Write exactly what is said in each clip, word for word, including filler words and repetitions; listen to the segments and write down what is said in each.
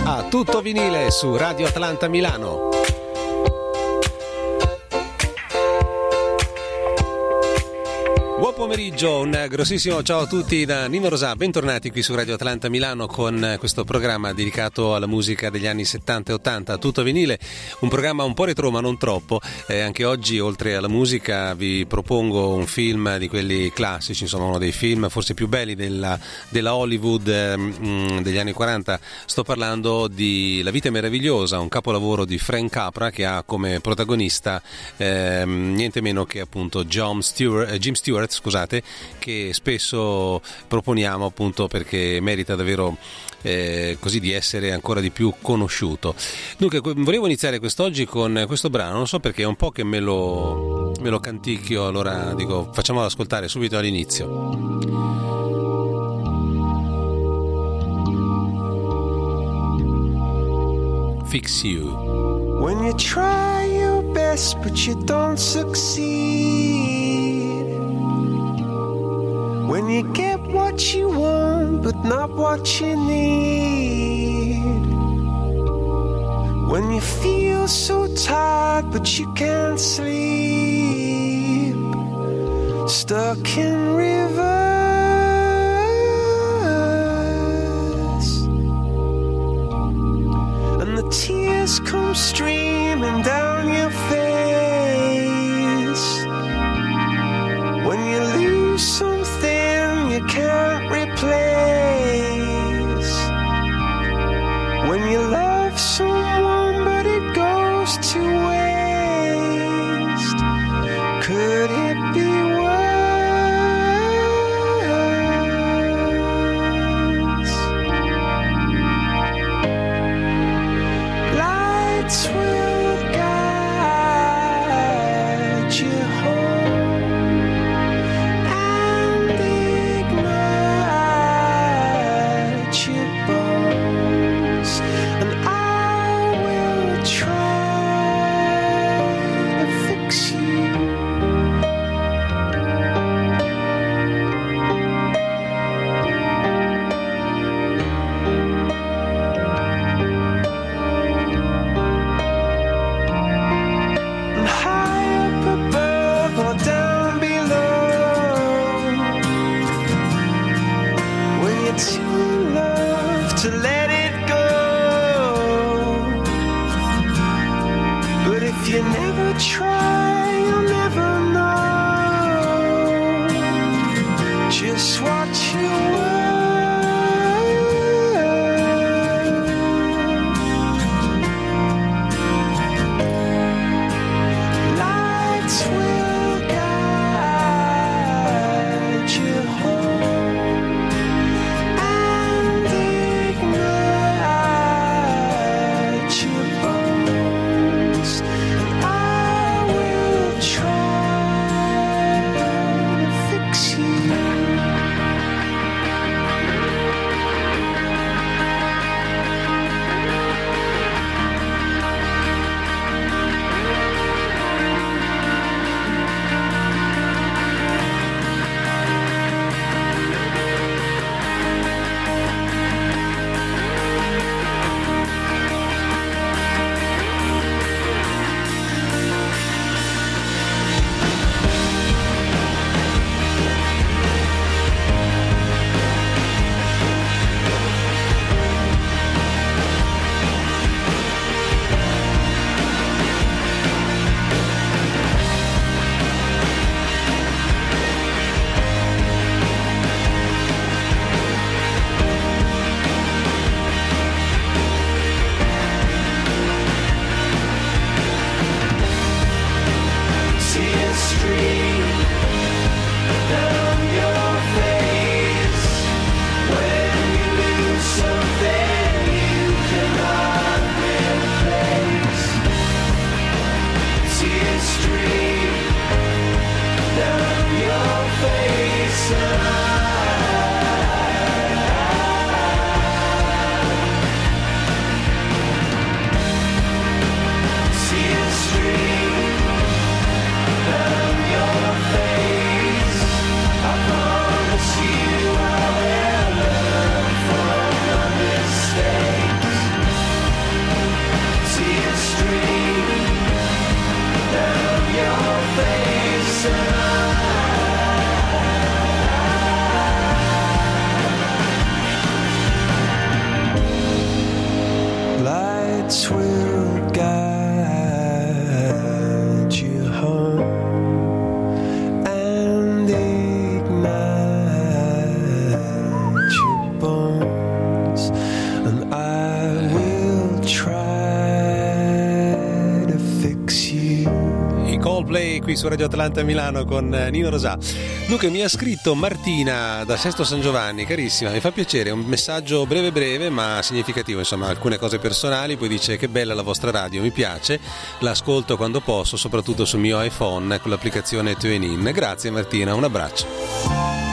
a Tutto Vinile su Radio Atlanta Milano. Buon pomeriggio, un grossissimo ciao a tutti da Nino Rosà, bentornati qui su Radio Atlanta Milano con questo programma dedicato alla musica degli anni settanta e ottanta, Tutto Vinile, un programma un po' retro ma non troppo. Eh, anche oggi, oltre alla musica, vi propongo un film di quelli classici, insomma uno dei film forse più belli della, della Hollywood eh, mh, degli anni quaranta. Sto parlando di La vita è meravigliosa, un capolavoro di Frank Capra che ha come protagonista eh, niente meno che appunto John Stewart, eh, Jim Stewart, scusate, che spesso proponiamo appunto perché merita davvero eh, così di essere ancora di più conosciuto. Dunque volevo iniziare quest'oggi con questo brano, non so perché è un po' che me lo, me lo canticchio, allora dico facciamolo ascoltare subito all'inizio. Fix You. When you try your best but you don't succeed, when you get what you want but not what you need, when you feel so tired but you can't sleep, stuck in reverse, and the tears come streaming down your face, when you lose something you can't replace, when you love someone but it goes to waste, could it be worse? Lights will guide you home and ignite your bones, and I will try to fix you. And high up above or down below, when you're too in love to let it go, but if you never try you'll never know just what you were. Lights will guide you home and ignite lights will guide you home and ignite your bones, and I will try to fix you. I Coldplay qui su Radio Atlanta Milano con Nino Rosà. Dunque mi ha scritto Martina da Sesto San Giovanni, carissima, mi fa piacere, un messaggio breve breve ma significativo, insomma alcune cose personali, poi dice che bella la vostra radio, mi piace, l'ascolto quando posso, soprattutto sul mio iPhone con l'applicazione TuneIn. Grazie Martina, un abbraccio.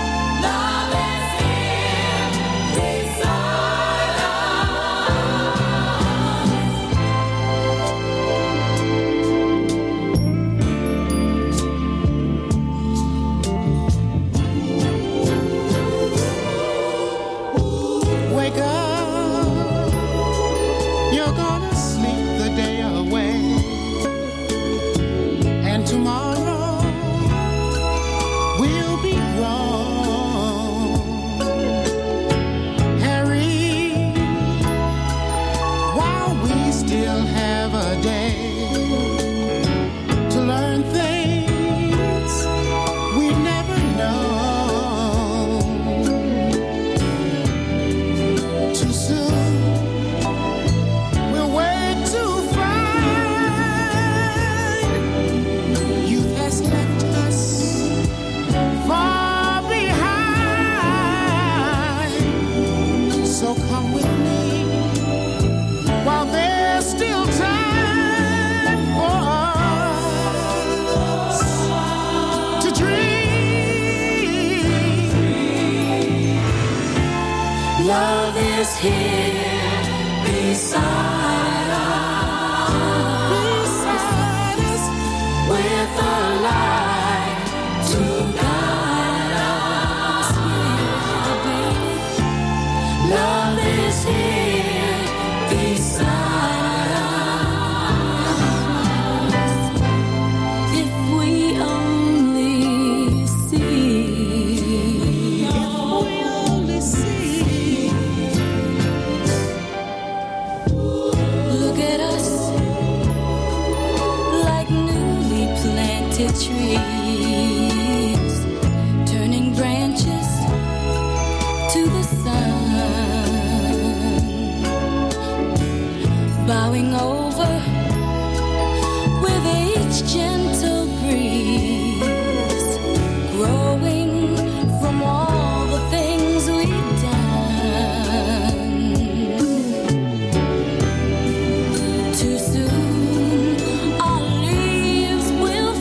Love is here beside us, beside us, with a light to guide us. Yeah, baby. Love is here beside us. If we only see, if we only see. Trees turning branches to the sun, bowing over with each gentle breeze, growing from all the things we've done. Too soon our leaves will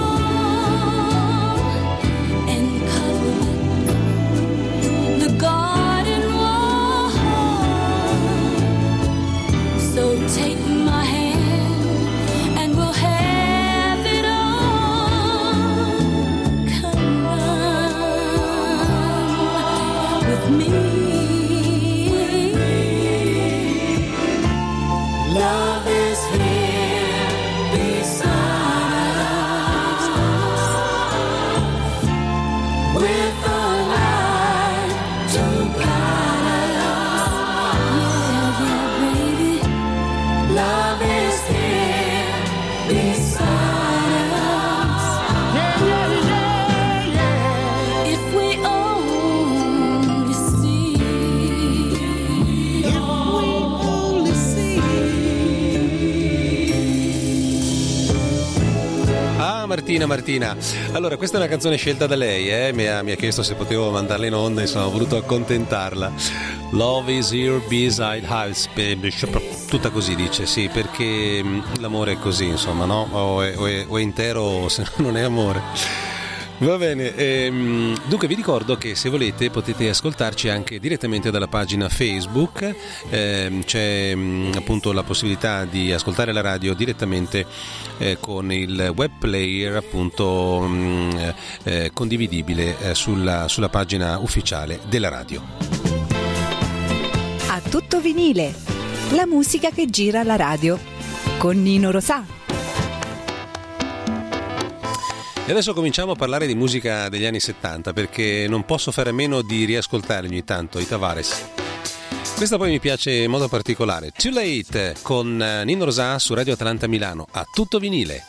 Martina, Martina, allora questa è una canzone scelta da lei, eh? mi, ha, mi ha chiesto se potevo mandarla in onda, insomma ho voluto accontentarla. Love is here beside us, tutta così dice, sì, perché l'amore è così, insomma, no? O è, o è, o è intero o se no non è amore. Va bene, ehm, dunque vi ricordo che se volete potete ascoltarci anche direttamente dalla pagina Facebook, ehm, c'è mh, appunto la possibilità di ascoltare la radio direttamente eh, con il web player appunto mh, eh, condividibile eh, sulla, sulla pagina ufficiale della radio. A tutto vinile, la musica che gira la radio, con Nino Rosà. E adesso cominciamo a parlare di musica degli anni settanta, perché non posso fare a meno di riascoltare ogni tanto i Tavares. Questa poi mi piace in modo particolare. Too Late con Nino Rosà su Radio Atlanta Milano a tutto vinile.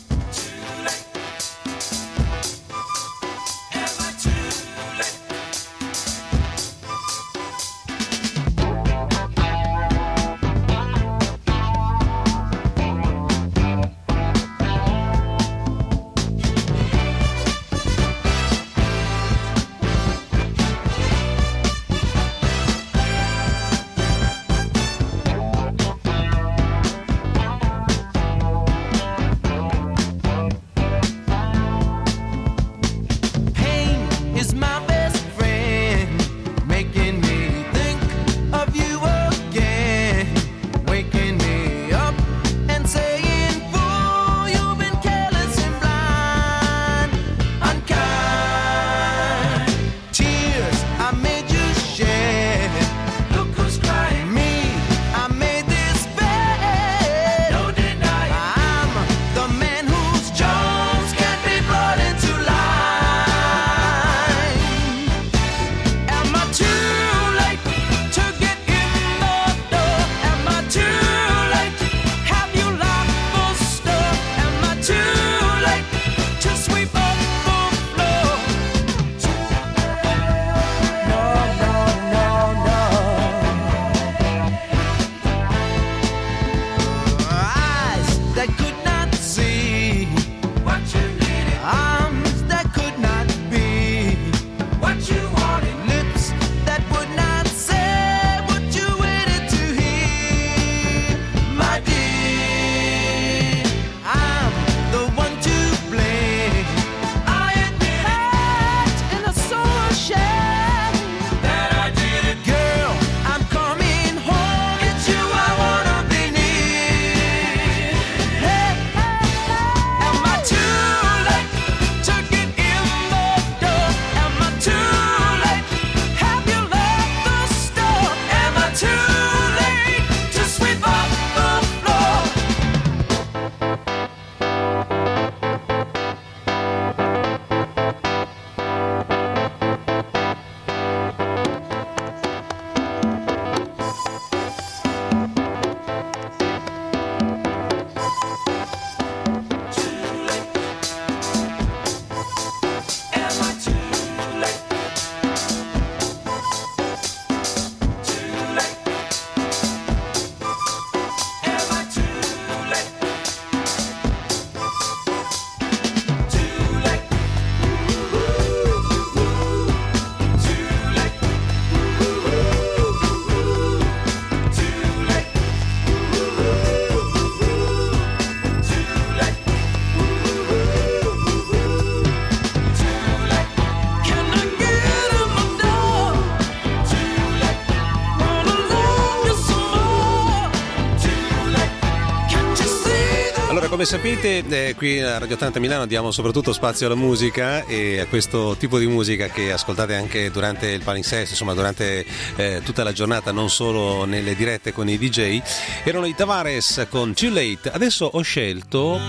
Come sapete, eh, qui a Radio Atlanta Milano diamo soprattutto spazio alla musica e a questo tipo di musica che ascoltate anche durante il palinsesto, insomma durante eh, tutta la giornata, non solo nelle dirette con i D J. Erano i Tavares con Too Late. Adesso ho scelto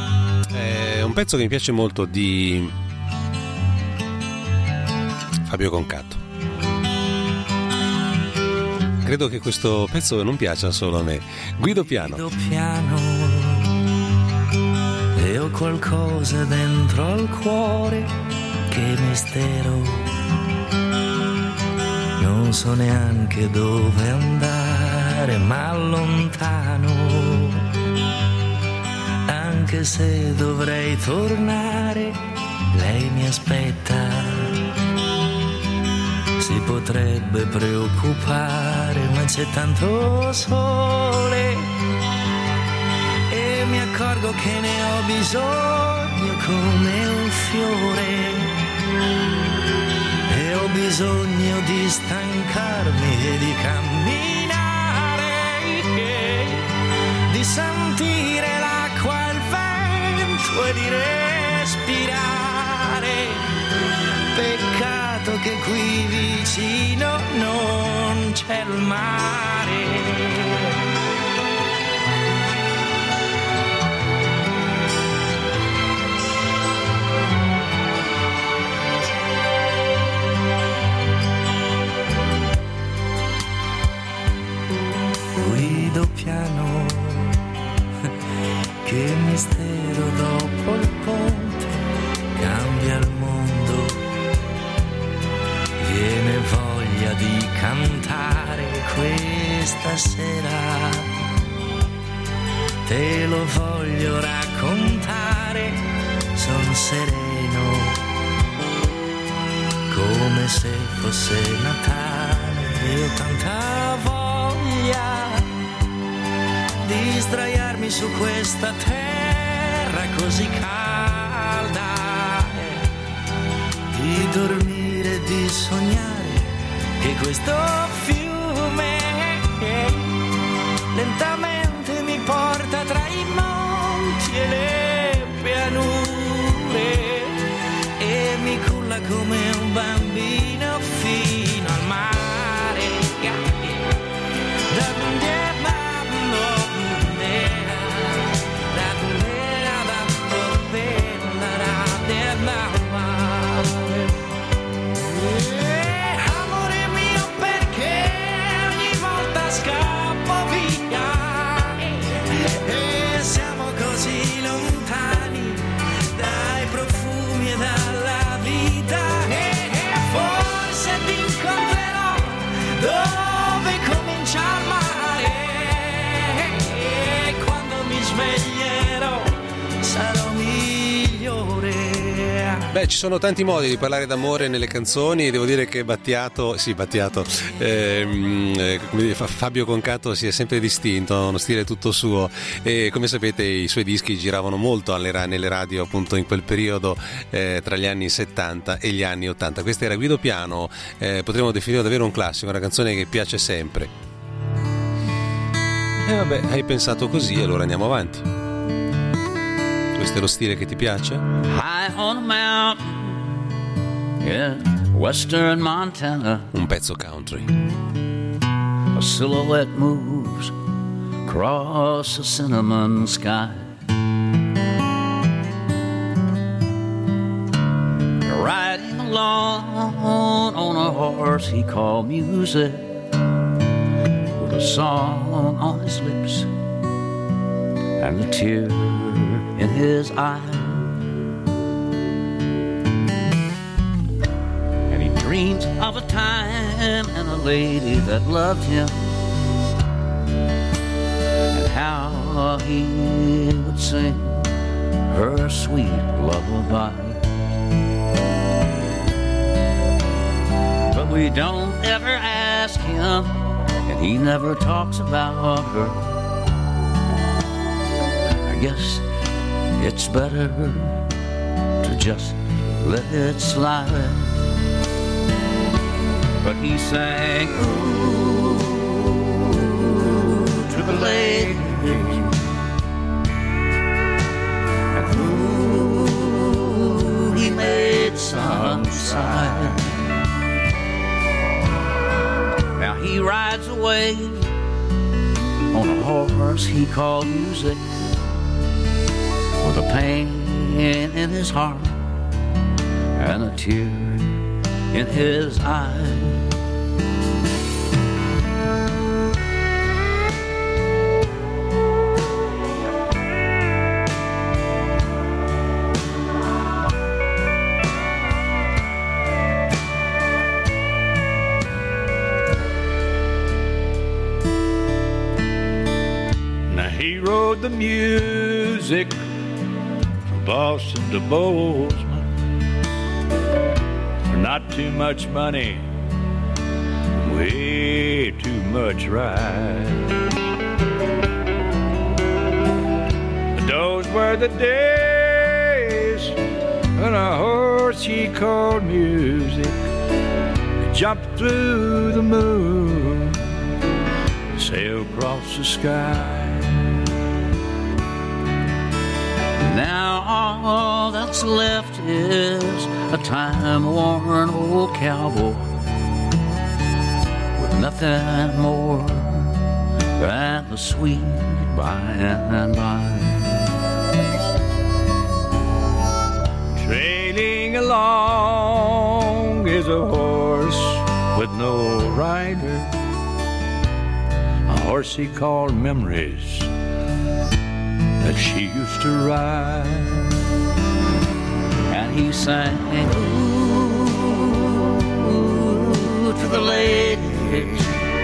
eh, un pezzo che mi piace molto di Fabio Concatto. Credo che questo pezzo non piaccia solo a me. Guido Piano. Guido Piano. E ho qualcosa dentro al cuore, che mistero, non so neanche dove andare, ma lontano, anche se dovrei tornare, lei mi aspetta, si potrebbe preoccupare, ma c'è tanto sole. Mi accorgo che ne ho bisogno come un fiore e ho bisogno di stancarmi e di camminare, di sentire l'acqua e il vento e di respirare. Peccato che qui vicino non c'è il mare. guido piano, che mistero dopo il ponte cambia il mondo, viene voglia di cantare questa sera, te lo voglio raccontare, son sereno, come se fosse Natale, e ho tanta voglia di sdraiarmi su questa terra così calda, di dormire e di sognare che questo fiume lentamente mi porta tra i monti e le pianure e mi culla come un bambino fino al mare. Amore mio, perché ogni volta scappo via e siamo così lontani dai profumi e dalla vita, e forse ti incontrerò dove comincia il mare e quando mi sveglierò sarò migliore. Beh, ci sono tanti modi di parlare d'amore nelle canzoni. Devo dire che Battiato, sì Battiato, ehm, eh, come dire, Fabio Concato si è sempre distinto, ha uno stile tutto suo, e come sapete i suoi dischi giravano molto alle, nelle radio appunto in quel periodo eh, tra gli anni settanta e gli anni ottanta. Questa era Guido Piano, eh, potremmo definire davvero un classico, una canzone che piace sempre. E vabbè, hai pensato così, allora andiamo avanti. Questo è lo stile che ti piace? High on a mountain, yeah, western Montana, Un pezzo country. a silhouette moves across the cinnamon sky. Riding along on a horse he called music, with a song on his lips and a tear in his eye. And he dreams of a time and a lady that loved him, and how he would sing her sweet lullaby. But we don't ever ask him, and he never talks about her. I guess it's better to just let it slide. But he sang, ooh, to the lady, and ooh, he made some sigh. Now he rides away on a horse he called music, with a pain in his heart and a tear in his eye. Now he wrote the music from Boston to Bozeman for not too much money, way too much ride. But those were the days when a horse he called music could jump through the moon, sail across the sky. Now all that's left is a time-worn old cowboy with nothing more than the sweet by and by. Trailing along is a horse with no rider, a horse he called Memories that she used to ride. And he sang, ooh, to the ladies.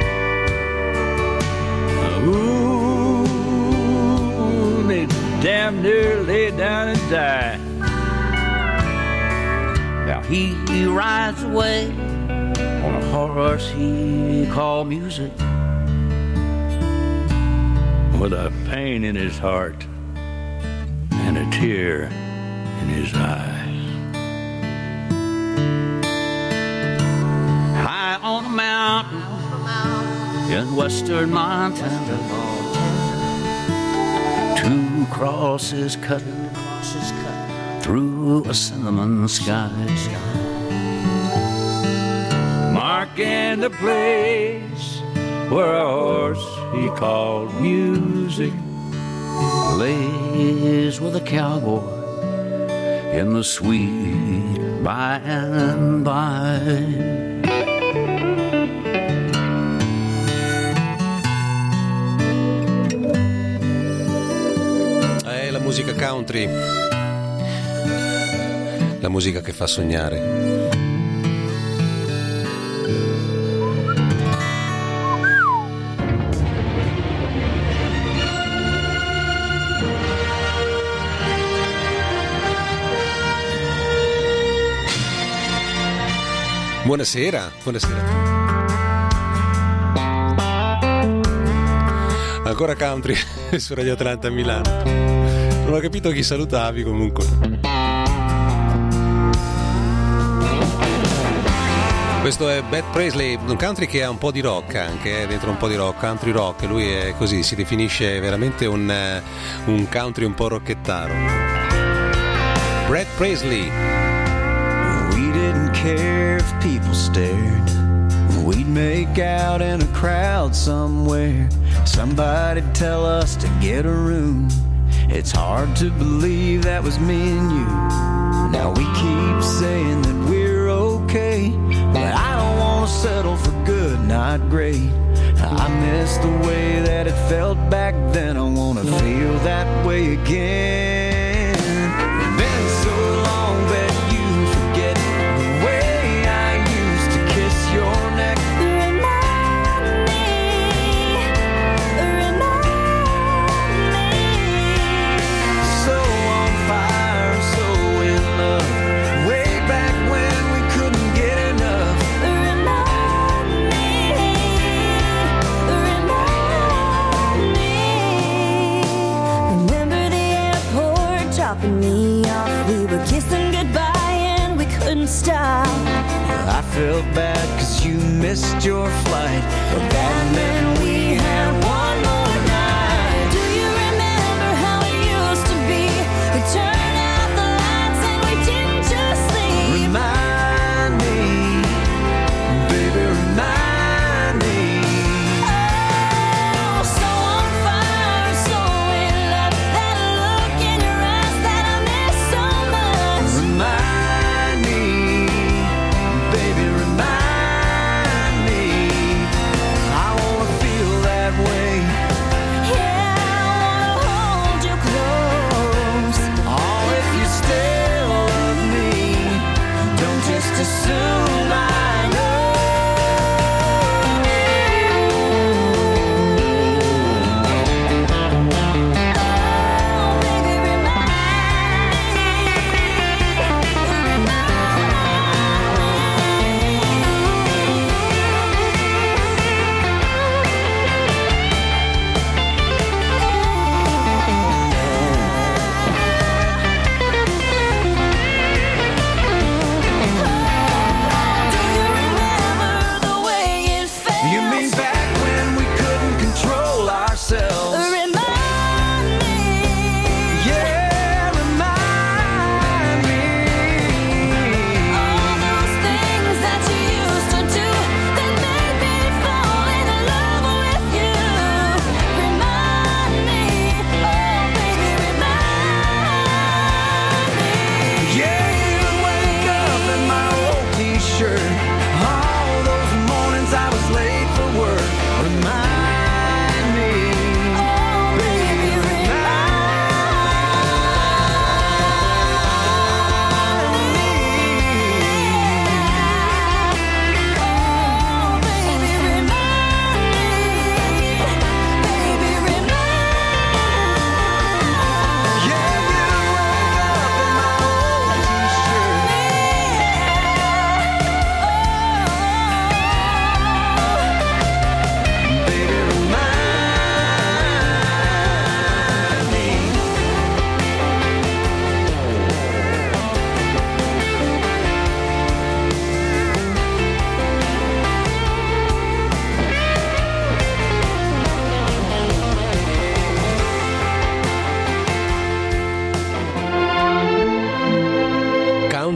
Ooh, they damn near lay down and died. Now he, he rides away on a horse he called Music, with a pain in his heart and a tear in his eyes. high on a mountain in western Montana. Two crosses cut through a cinnamon sky, Marking the place where a horse he called Music lays with a cowboy in the sweet by and by. È la musica country, la musica che fa sognare. Buonasera, buonasera. Ancora country su Radio Atlanta Milano. Non ho capito chi salutavi comunque. Questo è Bud Paisley, un country che ha un po' di rock anche, è dentro un po' di rock, country rock. Lui è così, si definisce veramente un, un country un po' rocchettaro. Bud Paisley. We didn't care if people stared. We'd make out in a crowd somewhere. Somebody'd tell us to get a room. It's hard to believe that was me and you. Now we keep saying that we're okay, but I don't want to settle for good, not great. I miss the way that it felt back then. I want to feel that way again. It's been so long that you forget the way I used to kiss your neck. Remind me, remind me. So on fire, so in love, way back when we couldn't get enough. Remind me, remind me. Remember the airport dropping me off? We were kissing goodbye and we couldn't stop. I felt bad cause you missed your flight, but that meant we had one more night. Do you remember how it used to be? We turned out the lights and we didn't just sleep. Remind me, baby, remind me. Oh, so on fire, so in love. That look in your eyes that I miss so much. Remind me, baby, remind me. I wanna feel that way. Yeah, I wanna hold you close. Oh, if you still love me, don't just assume I know. Oh, baby, remind me, remind me. Do you remember the way it felt? You mean back when we couldn't control ourselves? Remind me. Yeah, remind me. All those things that you used to do that made me fall in love with you. Remind me, oh baby, remind me. Yeah, you wake up in my old t-shirt. All those mornings I was late for work. Remind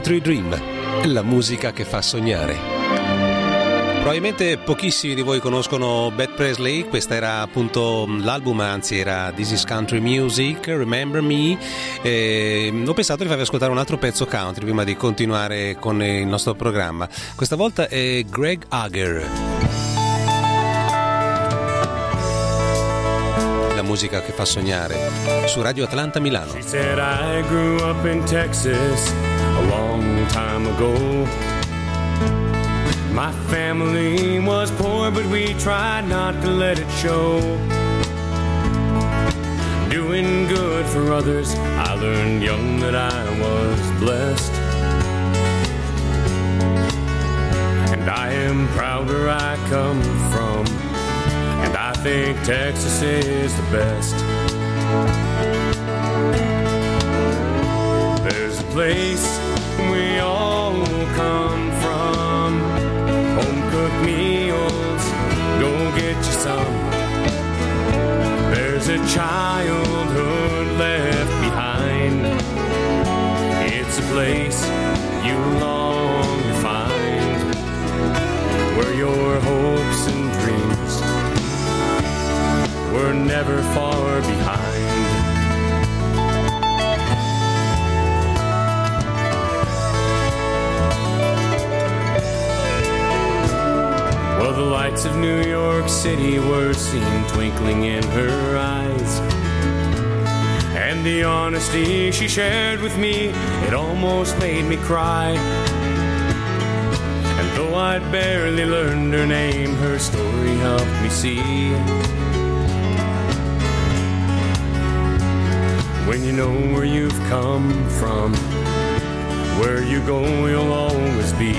Country Dream, la musica che fa sognare. Probabilmente pochissimi di voi conoscono Bud Presley, questa era appunto l'album, anzi era This is Country Music, Remember Me. E ho pensato di farvi ascoltare un altro pezzo country prima di continuare con il nostro programma. Questa volta è Greg Hager. La musica che fa sognare su Radio Atlanta Milano. She said I grew up in Texas a long time ago. My family was poor, but we tried not to let it show. Doing good for others, I learned young that I was blessed. And I am proud where I come from, and I think Texas is the best. There's a place we all come from, home-cooked meals, go get you some. There's a childhood left behind, it's a place you long to find, where your hopes and dreams were never far behind. Well, the lights of New York City were seen twinkling in her eyes, and the honesty she shared with me, it almost made me cry. And though I'd barely learned her name, her story helped me see, when you know where you've come from, where you go you'll always be.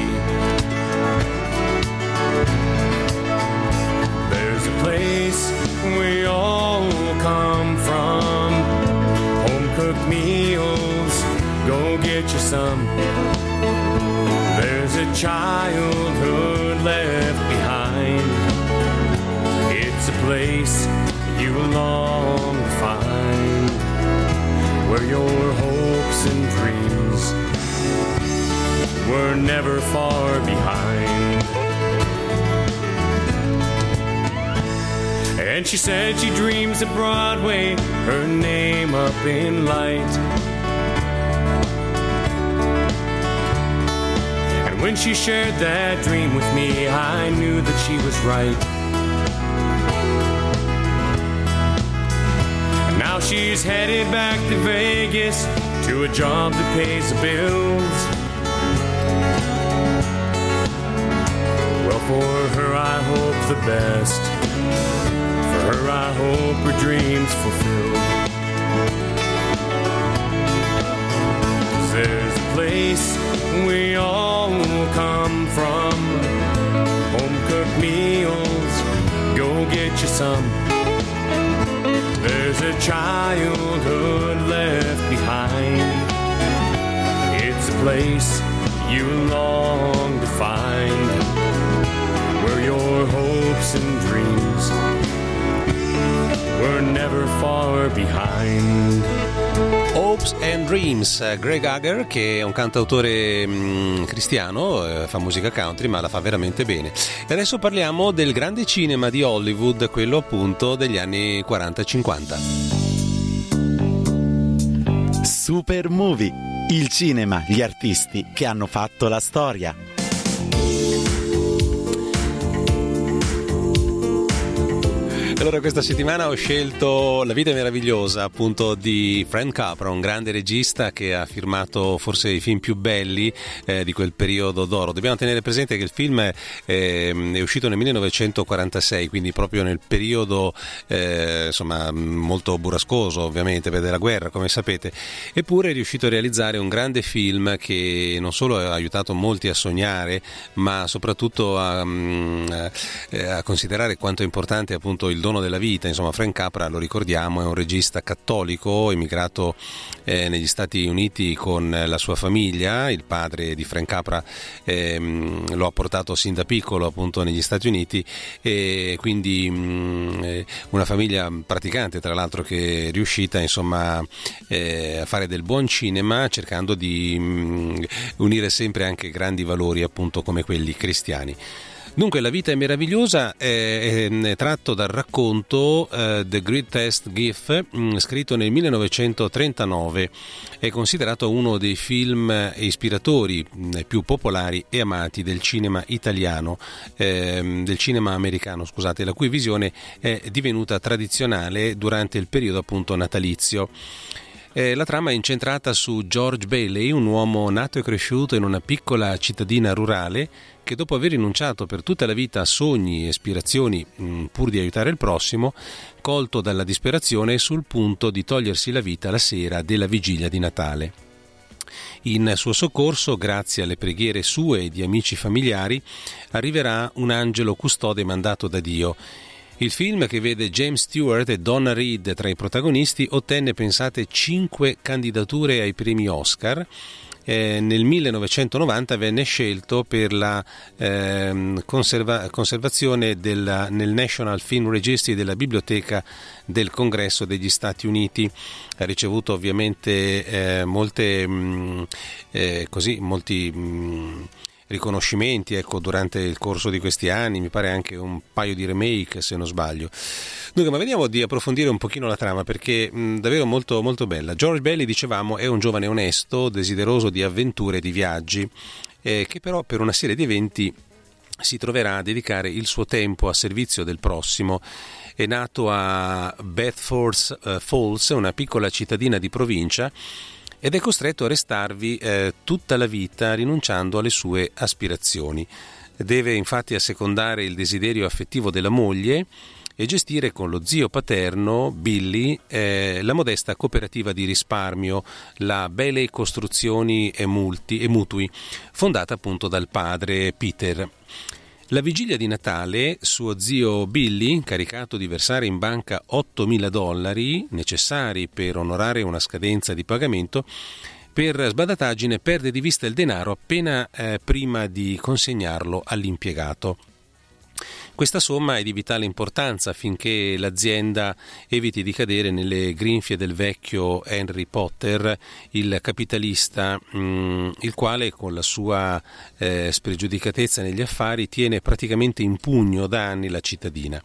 There's a place we all come from, home-cooked meals, go get you some. There's a childhood left behind, it's a place you long to find, where your hopes and dreams were never far behind. And she said she dreams of Broadway, her name up in light. And when she shared that dream with me, I knew that she was right. Now she's headed back to Vegas, to a job that pays the bills. Well, for her I hope the best, for her I hope her dreams fulfilled. 'Cause there's a place we all come from, home-cooked meals, go get you some. There's a childhood left behind, it's a place you long to find, where your hopes and dreams were never far behind. Hopes and Dreams, Greg Hager, che è un cantautore mh, cristiano, eh, fa musica country ma la fa veramente bene. E adesso parliamo del grande cinema di Hollywood, quello appunto degli anni quaranta e cinquanta. Super Movie, il cinema, gli artisti che hanno fatto la storia. Allora questa settimana ho scelto La vita meravigliosa, appunto, di Frank Capra, un grande regista che ha firmato forse i film più belli eh, di quel periodo d'oro. Dobbiamo tenere presente che il film eh, è uscito nel millenovecentoquarantasei, quindi proprio nel periodo eh, insomma molto burrascoso, ovviamente, per la guerra, come sapete. Eppure è riuscito a realizzare un grande film che non solo ha aiutato molti a sognare, ma soprattutto a, a, a considerare quanto è importante appunto il dono dono della vita. Insomma, Frank Capra, lo ricordiamo, è un regista cattolico emigrato eh, negli Stati Uniti con la sua famiglia. Il padre di Frank Capra ehm, lo ha portato sin da piccolo appunto negli Stati Uniti, e quindi mh, una famiglia praticante, tra l'altro, che è riuscita insomma eh, a fare del buon cinema, cercando di mh, unire sempre anche grandi valori appunto come quelli cristiani. Dunque, La vita è meravigliosa è, è tratto dal racconto uh, The Greatest Gift, mh, scritto nel millenovecentotrentanove. È considerato uno dei film ispiratori mh, più popolari e amati del cinema italiano, eh, del cinema americano, scusate, la cui visione è divenuta tradizionale durante il periodo appunto natalizio. Eh, la trama è incentrata su George Bailey, un uomo nato e cresciuto in una piccola cittadina rurale che, dopo aver rinunciato per tutta la vita a sogni e aspirazioni mh, pur di aiutare il prossimo, colto dalla disperazione è sul punto di togliersi la vita la sera della vigilia di Natale. In suo soccorso, grazie alle preghiere sue e di amici familiari, arriverà un angelo custode mandato da Dio. Il film, che vede James Stewart e Donna Reed tra i protagonisti, ottenne, pensate, cinque candidature ai premi Oscar. Eh, nel millenovecentonovanta venne scelto per la eh, conserva- conservazione della, nel National Film Registry della Biblioteca del Congresso degli Stati Uniti. Ha ricevuto ovviamente eh, molte mh, eh, così molti mh, riconoscimenti, ecco, durante il corso di questi anni, mi pare anche un paio di remake, se non sbaglio. Dunque, ma vediamo di approfondire un pochino la trama, perché mh, davvero molto molto bella. George Bailey, dicevamo, è un giovane onesto, desideroso di avventure e di viaggi, eh, che però per una serie di eventi si troverà a dedicare il suo tempo a servizio del prossimo. È nato a Bedford uh, Falls, una piccola cittadina di provincia, ed è costretto a restarvi eh, tutta la vita, rinunciando alle sue aspirazioni. Deve infatti assecondare il desiderio affettivo della moglie e gestire con lo zio paterno, Billy, eh, la modesta cooperativa di risparmio, la Bailey Costruzioni e, Multi, e Mutui, fondata appunto dal padre Peter. La vigilia di Natale, suo zio Billy, incaricato di versare in banca ottomila dollari necessari per onorare una scadenza di pagamento, per sbadataggine perde di vista il denaro appena eh, prima di consegnarlo all'impiegato. Questa somma è di vitale importanza affinché l'azienda eviti di cadere nelle grinfie del vecchio Henry Potter, il capitalista, mh, il quale, con la sua eh, spregiudicatezza negli affari, tiene praticamente in pugno da anni la cittadina.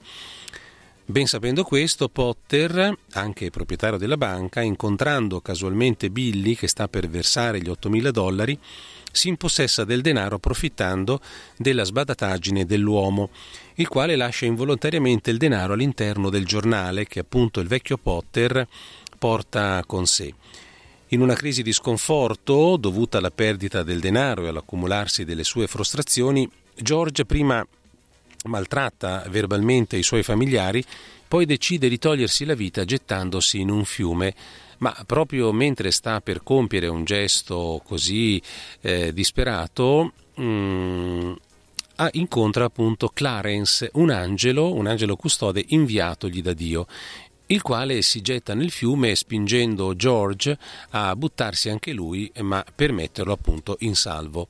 Ben sapendo questo, Potter, anche proprietario della banca, incontrando casualmente Billy che sta per versare gli ottomila dollari, si impossessa del denaro approfittando della sbadataggine dell'uomo, il quale lascia involontariamente il denaro all'interno del giornale che appunto il vecchio Potter porta con sé. In una crisi di sconforto dovuta alla perdita del denaro e all'accumularsi delle sue frustrazioni, George prima maltratta verbalmente i suoi familiari, poi decide di togliersi la vita gettandosi in un fiume, ma proprio mentre sta per compiere un gesto così eh, disperato, mh, ah, incontra appunto Clarence, un angelo, un angelo custode inviatogli da Dio, il quale si getta nel fiume spingendo George a buttarsi anche lui, ma per metterlo appunto in salvo.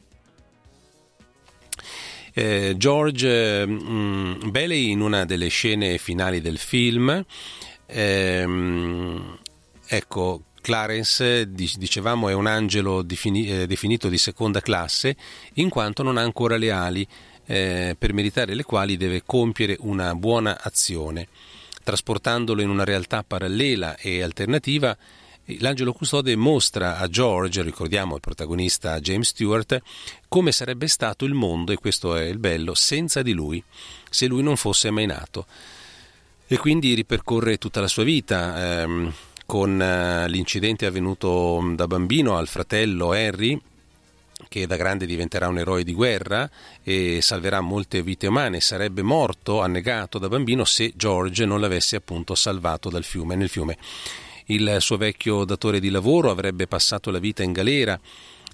Eh, George mh, Bailey, in una delle scene finali del film, ehm, ecco, Clarence, dicevamo, è un angelo defini- eh, definito di seconda classe, in quanto non ha ancora le ali, eh, per meritare le quali deve compiere una buona azione. Trasportandolo in una realtà parallela e alternativa, l'angelo custode mostra a George, ricordiamo il protagonista James Stewart, come sarebbe stato il mondo, e questo è il bello, senza di lui, se lui non fosse mai nato. E quindi ripercorre tutta la sua vita, ehm, con eh, l'incidente avvenuto da bambino al fratello Henry, che da grande diventerà un eroe di guerra e salverà molte vite umane. Sarebbe morto annegato da bambino se George non l'avesse appunto salvato dal fiume, nel fiume. Il suo vecchio datore di lavoro avrebbe passato la vita in galera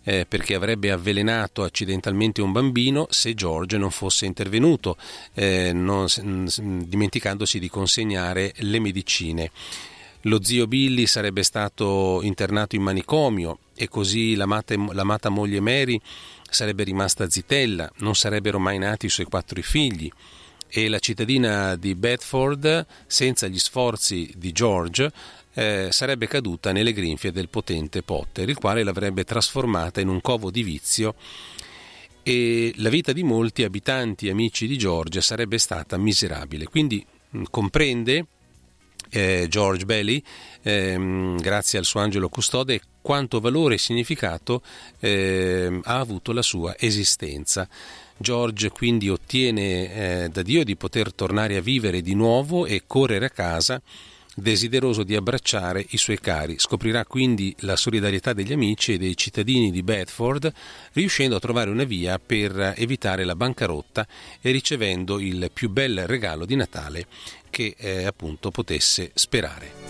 eh, perché avrebbe avvelenato accidentalmente un bambino se George non fosse intervenuto, eh, non, dimenticandosi di consegnare le medicine. Lo zio Billy sarebbe stato internato in manicomio e così l'amata, l'amata moglie Mary sarebbe rimasta zitella, non sarebbero mai nati i suoi quattro figli e la cittadina di Bedford, senza gli sforzi di George, eh, sarebbe caduta nelle grinfie del potente Potter, il quale l'avrebbe trasformata in un covo di vizio, e la vita di molti abitanti e amici di George sarebbe stata miserabile. Quindi mh, comprende Eh, George Bailey, ehm, grazie al suo angelo custode, quanto valore e significato ehm, ha avuto la sua esistenza. George quindi ottiene eh, da Dio di poter tornare a vivere di nuovo e correre a casa, desideroso di abbracciare i suoi cari. Scoprirà quindi la solidarietà degli amici e dei cittadini di Bedford, riuscendo a trovare una via per evitare la bancarotta e ricevendo il più bel regalo di Natale che eh, appunto potesse sperare.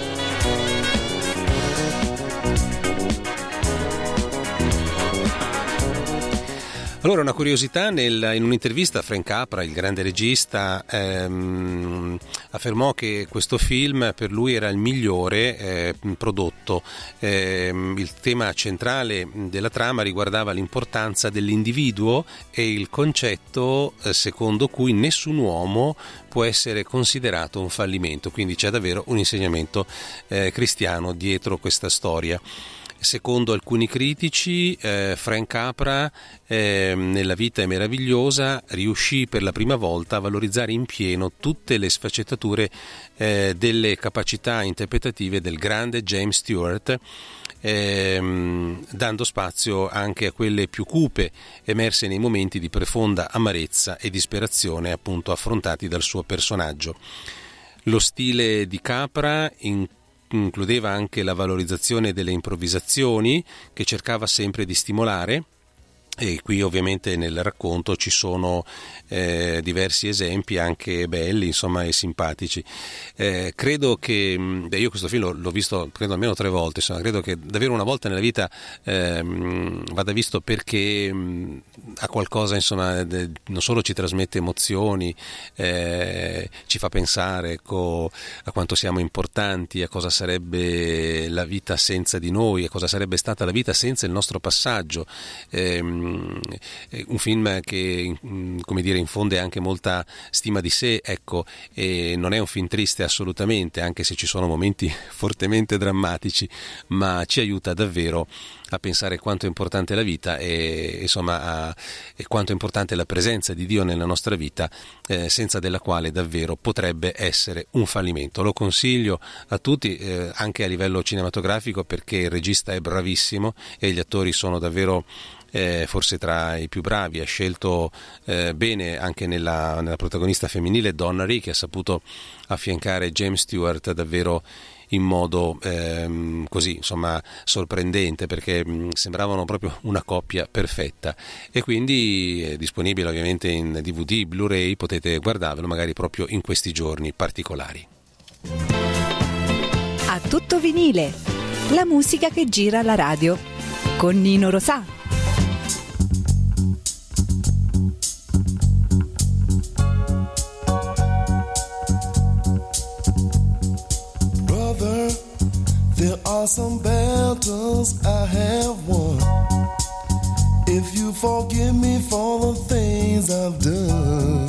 Allora, una curiosità, nel, in un'intervista Frank Capra, il grande regista, ehm, affermò che questo film per lui era il migliore eh, prodotto. Eh, il tema centrale della trama riguardava l'importanza dell'individuo e il concetto eh, secondo cui nessun uomo può essere considerato un fallimento, quindi c'è davvero un insegnamento eh, cristiano dietro questa storia. Secondo alcuni critici, eh, Frank Capra eh, nella Vita è meravigliosa riuscì per la prima volta a valorizzare in pieno tutte le sfaccettature eh, delle capacità interpretative del grande James Stewart, ehm, dando spazio anche a quelle più cupe emerse nei momenti di profonda amarezza e disperazione appunto affrontati dal suo personaggio. Lo stile di Capra in includeva anche la valorizzazione delle improvvisazioni, che cercava sempre di stimolare, e qui ovviamente nel racconto ci sono eh, diversi esempi anche belli, insomma, e simpatici. Eh, credo che beh, io questo film l'ho, l'ho visto credo almeno tre volte, insomma, credo che davvero una volta nella vita eh, vada visto, perché mh, ha qualcosa, insomma, de, non solo ci trasmette emozioni, eh, ci fa pensare, ecco, a quanto siamo importanti, a cosa sarebbe la vita senza di noi, a cosa sarebbe stata la vita senza il nostro passaggio. Eh, un film che, come dire, infonde anche molta stima di sé, ecco, e non è un film triste assolutamente, anche se ci sono momenti fortemente drammatici, ma ci aiuta davvero a pensare quanto è importante la vita e insomma a, e quanto è importante la presenza di Dio nella nostra vita, eh, senza della quale davvero potrebbe essere un fallimento. Lo consiglio a tutti, eh, anche a livello cinematografico, perché il regista è bravissimo e gli attori sono davvero Eh, forse tra i più bravi. Ha scelto eh, bene anche nella, nella protagonista femminile Donna Ree, che ha saputo affiancare James Stewart davvero in modo ehm, così, insomma, sorprendente, perché mh, sembravano proprio una coppia perfetta. E quindi è disponibile ovviamente in D V D, Blu-ray, potete guardarvelo magari proprio in questi giorni particolari. A tutto vinile, la musica che gira la radio con Nino Rosà. There are some battles I have won. If you forgive me for the things I've done,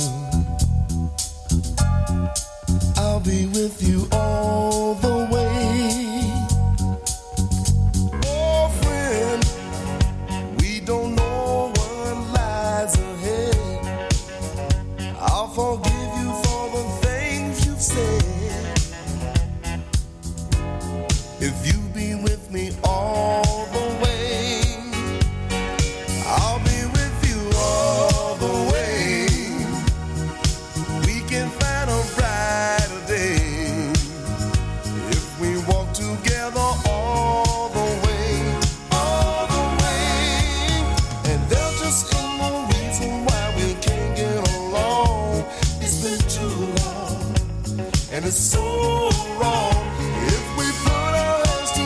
I'll be with you all the way. Oh friend, we don't know what lies ahead. I'll forgive you for the things you've said. If you be with me all the way, I'll be with you all the way. We can find a brighter day if we walk together all the way, all the way. And there just ain't no reason why we can't get along. It's been too long, and it's so wrong. If we put our hands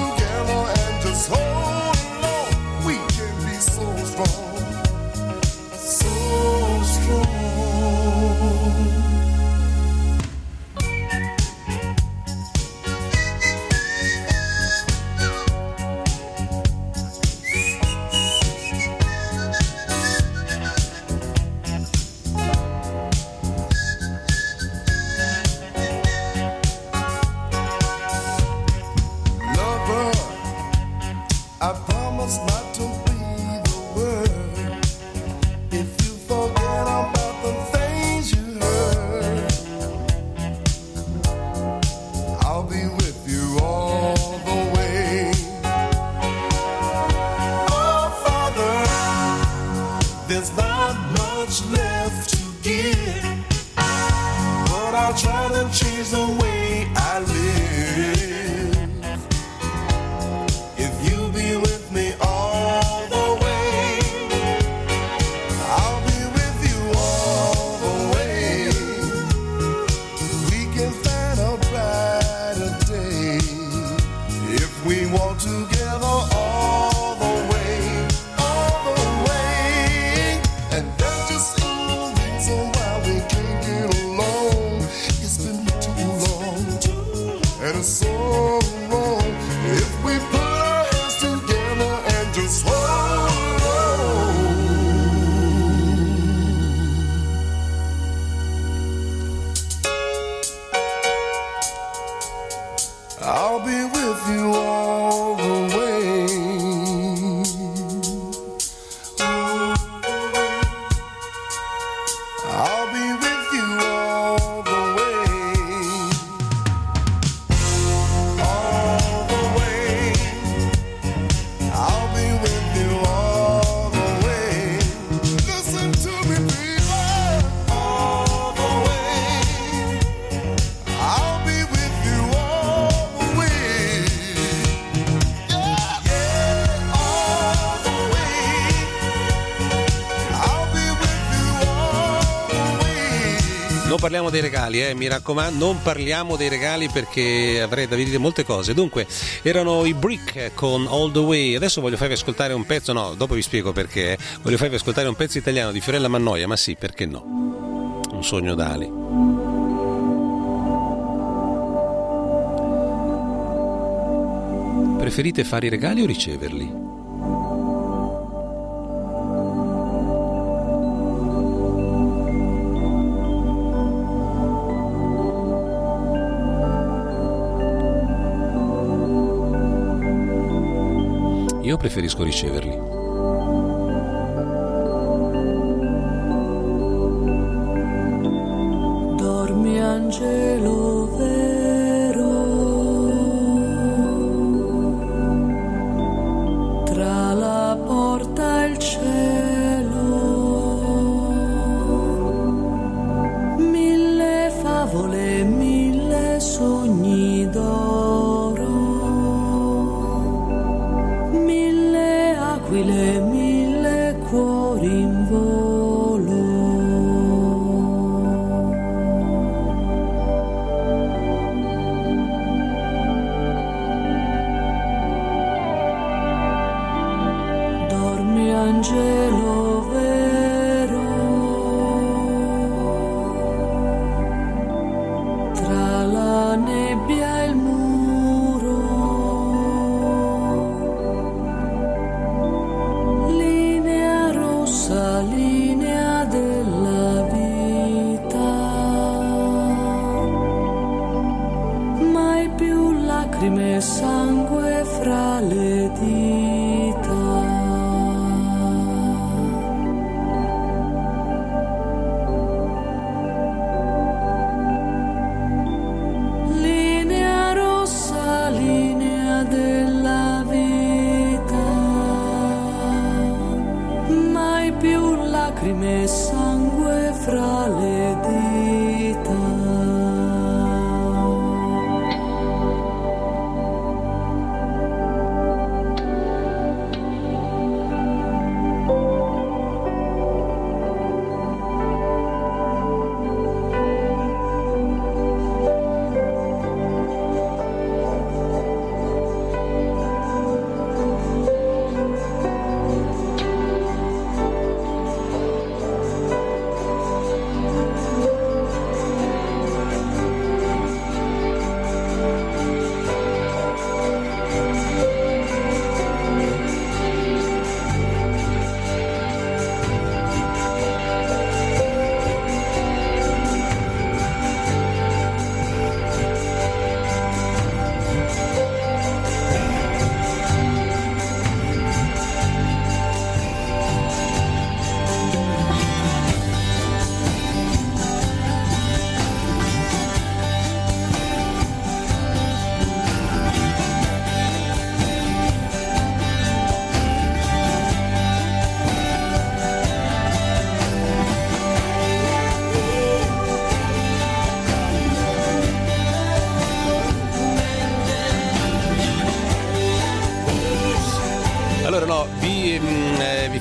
walk together all the way, all the way. And there's just no reason why we can't get along. It's been too long, and it's so wrong. If we put our hands together and just hold on, I'll be with you all the way. Oh, I'll be with you all the way. All the way. I'll be with you all the way. Listen to me, baby. All the way. I'll be with you all the way. Yeah, yeah, all the way. I'll be with you all the way. Non parliamo dei regali, eh, mi raccomando, non parliamo dei regali perché avrei da dire molte cose. Dunque, erano i Brick con All the Way. Adesso voglio farvi ascoltare un pezzo, no, dopo vi spiego perché. Voglio farvi ascoltare un pezzo italiano di Fiorella Mannoia, ma sì, perché no? Un sogno d'ali. Preferite fare i regali o riceverli? Io preferisco riceverli. Dormi angelo vero, tra la porta e il cielo, mille favole, mille sogni d'oro, mille aquile, mille cuori in volo. Dormi angelo vero, tra la nebbia e il muro, linea rossa, linea della vita, mai più lacrime e sangue fra le dita. Linea rossa, linea della vita, mai più lacrime e sangue fra le dita.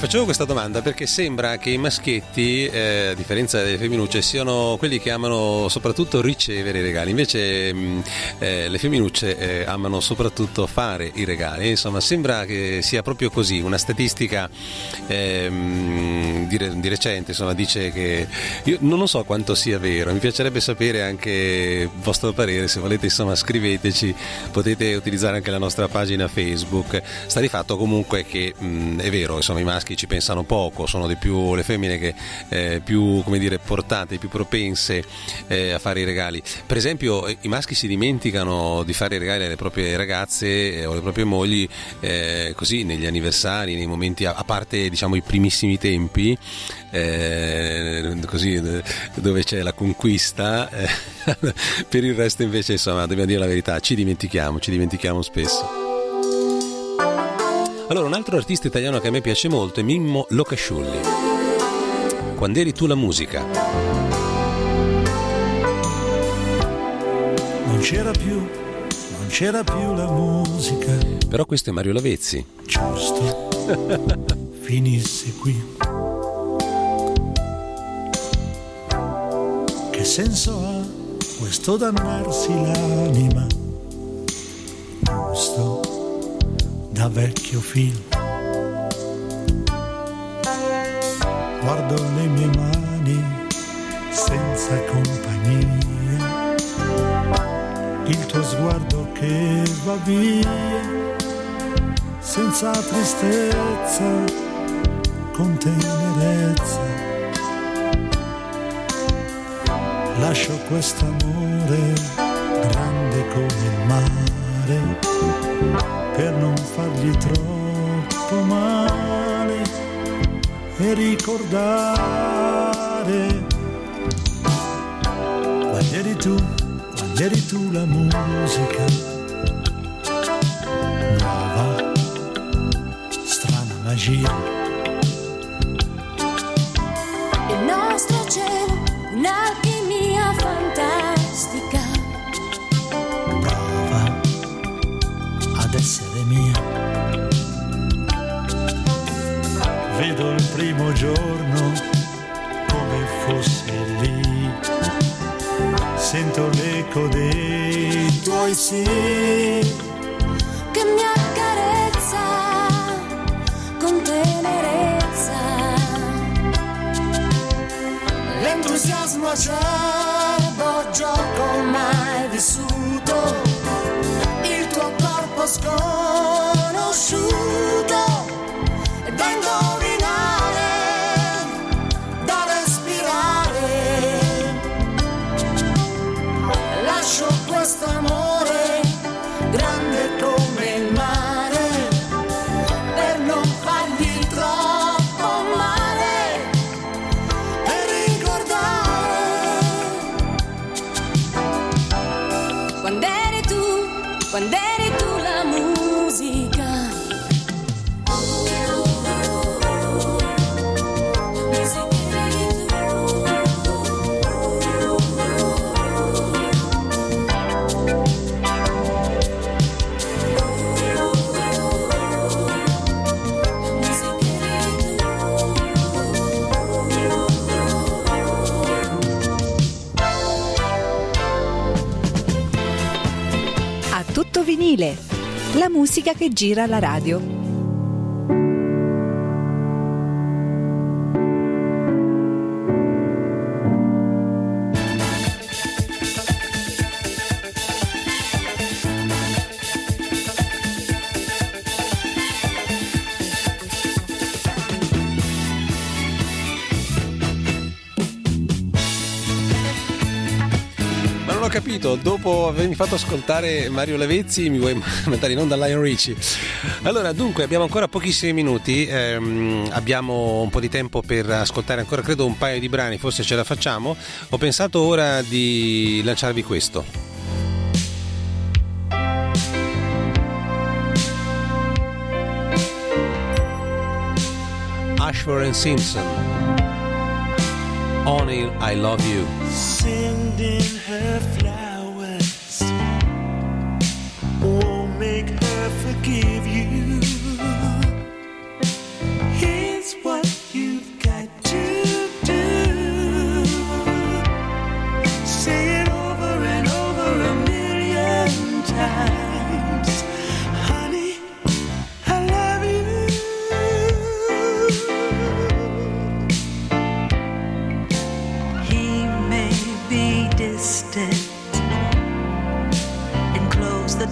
facevo questa domanda perché sembra che i maschietti, eh, a differenza delle femminucce, siano quelli che amano soprattutto ricevere i regali, invece mh, eh, le femminucce eh, amano soprattutto fare i regali. Insomma, sembra che sia proprio così. Una statistica eh, mh, di, di recente, insomma, dice che io non lo so quanto sia vero, mi piacerebbe sapere anche il vostro parere. Se volete, insomma, scriveteci, potete utilizzare anche la nostra pagina Facebook. Sta di fatto comunque che mh, è vero, insomma, i maschi ci pensano poco, sono di più le femmine che eh, più, come dire, portate, più propense eh, a fare i regali. Per esempio, i maschi si dimenticano di fare i regali alle proprie ragazze eh, o alle proprie mogli eh, così negli anniversari, nei momenti, a, a parte diciamo i primissimi tempi, eh, così dove c'è la conquista, eh, per il resto invece, insomma, dobbiamo dire la verità, ci dimentichiamo, ci dimentichiamo spesso. Allora, un altro artista italiano che a me piace molto è Mimmo Locasciulli. Quando eri tu la musica. Non c'era più, non c'era più la musica. Però questo è Mario Lavezzi. Giusto, finisse qui. Che senso ha questo dannarsi l'anima? Giusto, da vecchio film. Guardo le mie mani senza compagnia, il tuo sguardo che va via senza tristezza, con tenerezza. Lascio quest'amore grande come il mare per non fargli troppo male e ricordare quando eri tu, quando eri tu la musica nuova, strana magia. Il nostro cielo, un'alchimia fantastica. Prova ad essere mia. Vedo il primo giorno come fosse lì, sento l'eco dei tuoi sì che mi accarezza con tenerezza. L'entusiasmo acerbo, gioco mai vissuto, il tuo corpo sconosciuto e da indovinare, da respirare. Lascio questo amore grande come il mare per non fargli troppo male e ricordare Quando eri tu, quando eri tu la musica. A tutto vinile, la musica che gira la radio. Non ho capito, dopo avermi fatto ascoltare Mario Lavezzi mi vuoi mandare in onda Lionel Richie? Allora, dunque, abbiamo ancora pochissimi minuti, ehm, abbiamo un po' di tempo per ascoltare ancora, credo, un paio di brani, forse ce la facciamo. Ho pensato ora di lanciarvi questo. Ashford and Simpson, Only I Love You. Sending her flowers won't make her forgive you. His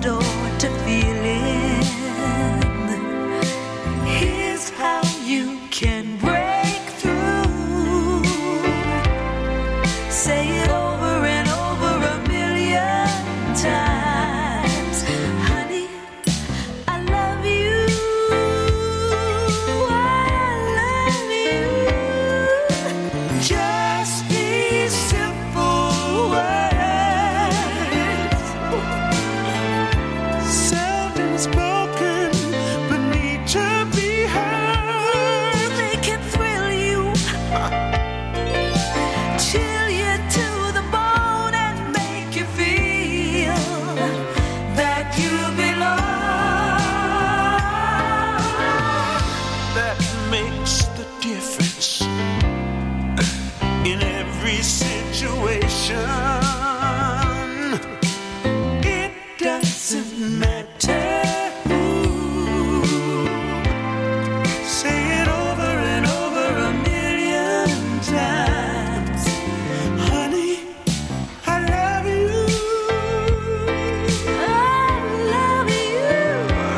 sort of feeling. Here's how you can break through. Say it over and over a million times. Honey, I love you. I love you. Just these simple words, Seldom spoken, but need to be heard. they can thrill you, chill you to the bone, and make you feel that you belong. That makes the difference in every situation. It doesn't matter who. Say it over and over a million times. Honey, I love you. I love you.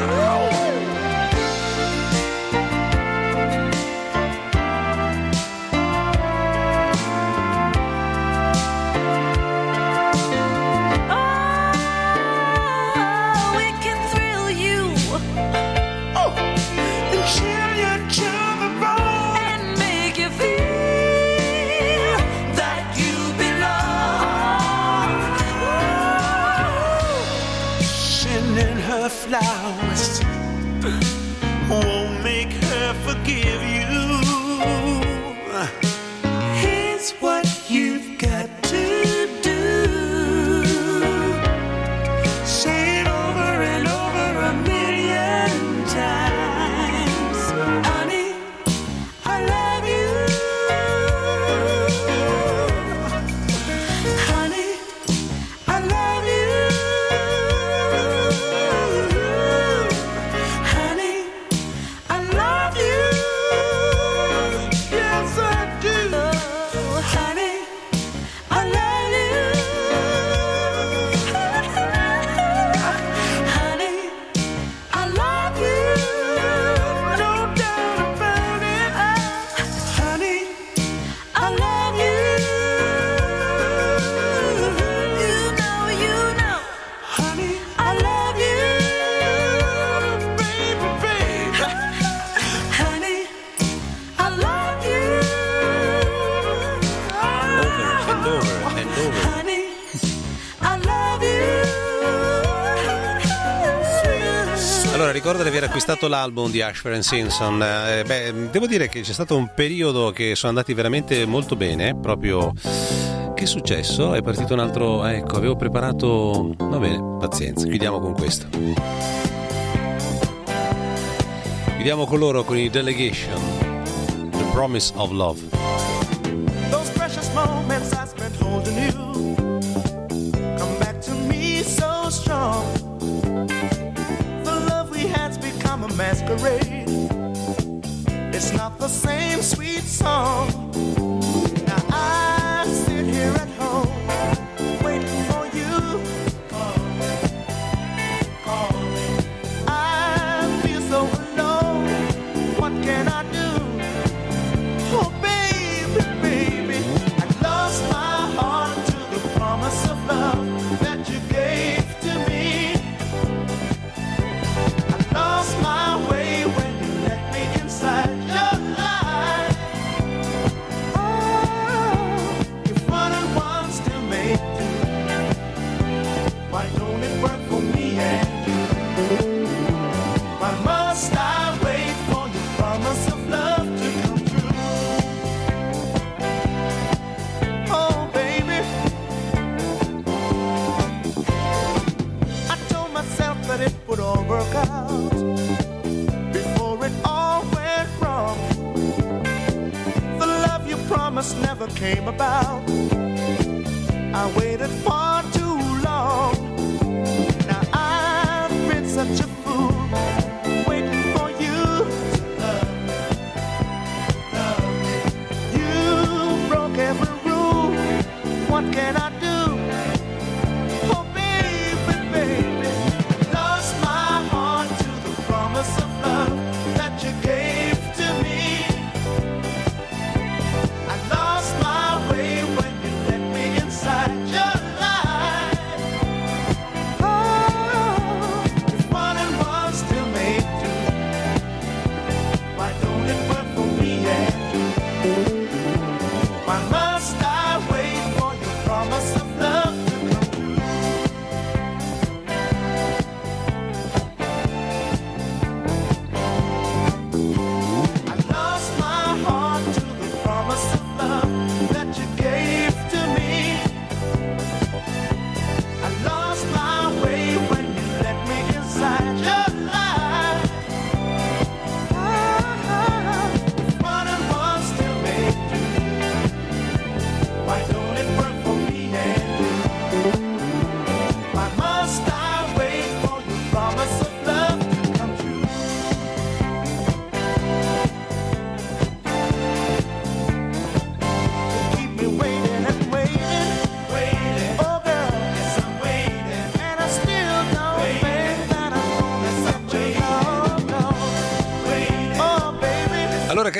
Oh, it can thrill you Oh, and chill you to the bone. and make you feel that you belong. Sending her flowers won't make her forgive you. Here's what you've got to do. Say it over and over a million times. Honey, I love you. Honey, I love you. Honey, I love you. Yes, I do. Honey, I love you. Honey, I love you. No doubt about it. Honey, I love you. You know, you know. Honey, I love you. Baby, baby. Honey, I love you. Over and over and over. Honey, I love you. Allora, ricordo di aver acquistato l'album di Ashford and Simpson. Eh, beh, devo dire che c'è stato un periodo che sono andati veramente molto bene. Proprio, che è successo? È partito un altro. Ecco, avevo preparato. Va bene, pazienza, chiudiamo con questo. Chiudiamo con loro, con i Delegation. The Promise of Love. Those precious moments I spent holding you come back to me so strong. The love we had's become a masquerade. It's not the same sweet song. Now I sit here at home waiting for you. Call me, call me. I feel so alone. What can I do? Oh, baby, baby, I lost my heart to the promise of love that you gave to me. I lost my way when you let me inside your life. Oh, if one and one still make two, why don't it work for me and you? Why must I wait for your promise of love to come true? Oh, baby, I told myself that it would all work out before it all went wrong. The love you promised never came about. I waited far too long. Now I've been such a fool waiting for you to love me, love me. You broke every rule. What can I do? Oh, baby, baby,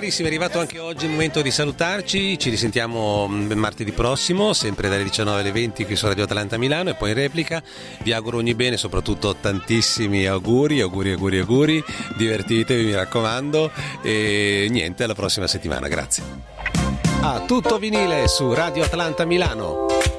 carissimi, è arrivato anche oggi il momento di salutarci. Ci risentiamo martedì prossimo, sempre dalle diciannove alle venti qui su Radio Atalanta Milano e poi in replica. Vi auguro ogni bene, soprattutto tantissimi auguri, auguri, auguri, auguri. Divertitevi, mi raccomando. E niente, alla prossima settimana. Grazie. A tutto vinile su Radio Atalanta Milano.